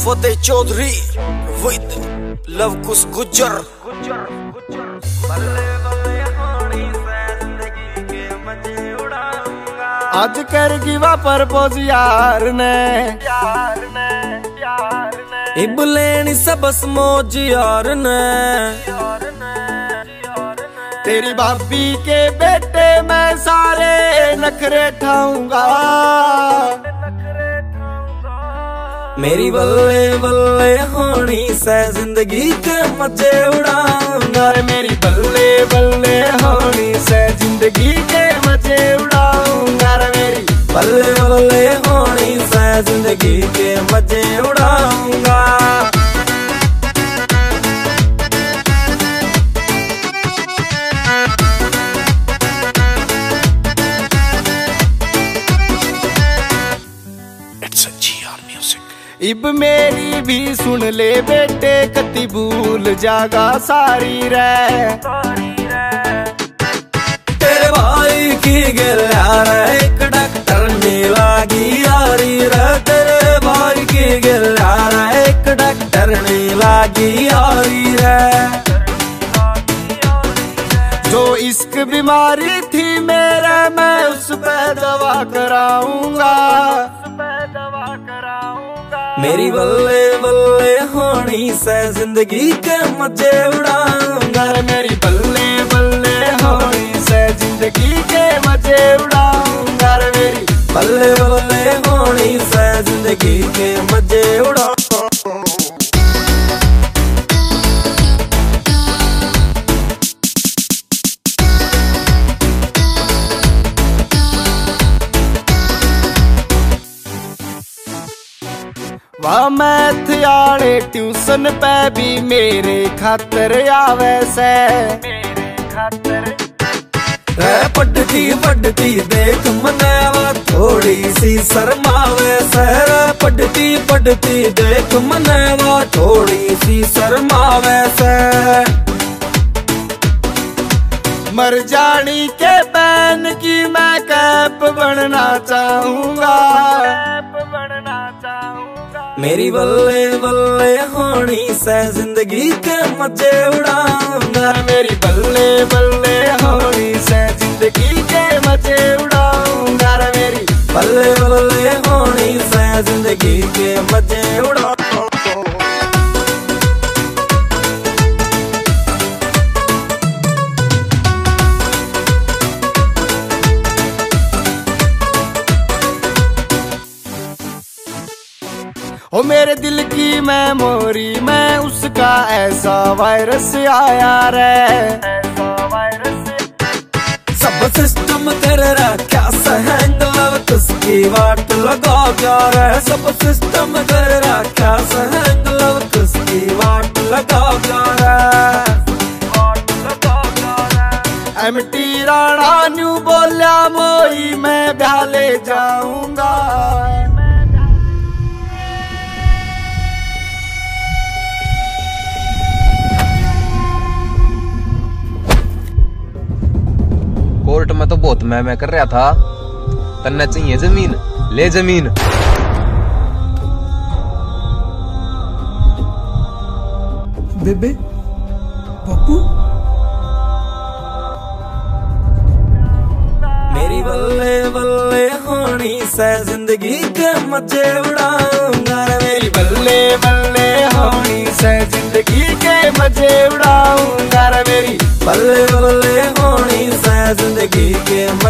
फतेह Chaudhary with Lavkush Gujjar. आज करगी वा प्रपोज यार ने इब लेनी सबस मौज यार ने। तेरी भाभी के बेटे मैं सारे नखरे ठाऊंगा। मेरी बल्ले बल्ले होनी से जिंदगी के मजे उड़ाऊंगा। मेरी बल्ले बल्ले होनी से जिंदगी के मजे उड़ाऊंगा। मेरी बल्ले बल्ले होनी से जिंदगी के मजे उड़ाऊंगा। इब मेरी भी सुन ले बेटे कति भूल जागा सारी रे। तेरे भाई की गिला रे एक डॉक्टर ने लागी यारी रे। तेरे भाई की गिला रे एक डॉक्टर ने लागी यारी रे। जो इश्क बीमारी थी मेरे मैं उस पे दवा कराऊंगा। मेरी बल्ले बल्ले होनी से जिंदगी के मजे उड़ाऊंगा। मेरी बल्ले बल्ले होनी से जिंदगी के मजे उड़ाऊंगा। मेरी बल्ले बल्ले होनी से जिंदगी के मजे उड़ाऊंगा। वाह मैथ आले ट्यूशन पे भी मेरे खातर आवे से। पढ़ती देख मनेवा थोड़ी सी शर्मावे से। पढ़ती देख मनेवा थोड़ी सी शर्मावे से। मर जानी के बहन की मैं कैप बनना चाहूंगा। मेरी बल्ले बल्ले होनी से जिंदगी के मजे उड़ाऊंगा। मेरी बल्ले बल्ले होनी से जिंदगी के मजे उड़ाऊंगा। मेरी बल्ले बल्ले होनी से जिंदगी के मजे उड़ाऊंगा। ओ मेरे दिल की मेमोरी में उसका ऐसा वायरस आया रे। सब सिस्टम कर रखा सहंगलव किसकी वाट लगा जा रहा। सब सिस्टम कर रखा सहंगलव किसकी वाट लगा जा रहा। MT राणा न्यू बोलिया मोई मैं ब्याह ले जाऊंगा। कोर्ट में तो बहुत मैं कर रहा था। तन्ने चाहिए जमीन, ले जमीन। बेबे पप्पू मेरी बल्ले बल्ले होनी से जिंदगी के मजे उड़ाऊंगा। मेरी बल्ले बल्ले होनी से जिंदगी के मजे उड़ाऊंगा। मेरी बल्ले बल्ले होनी से जिंदगी के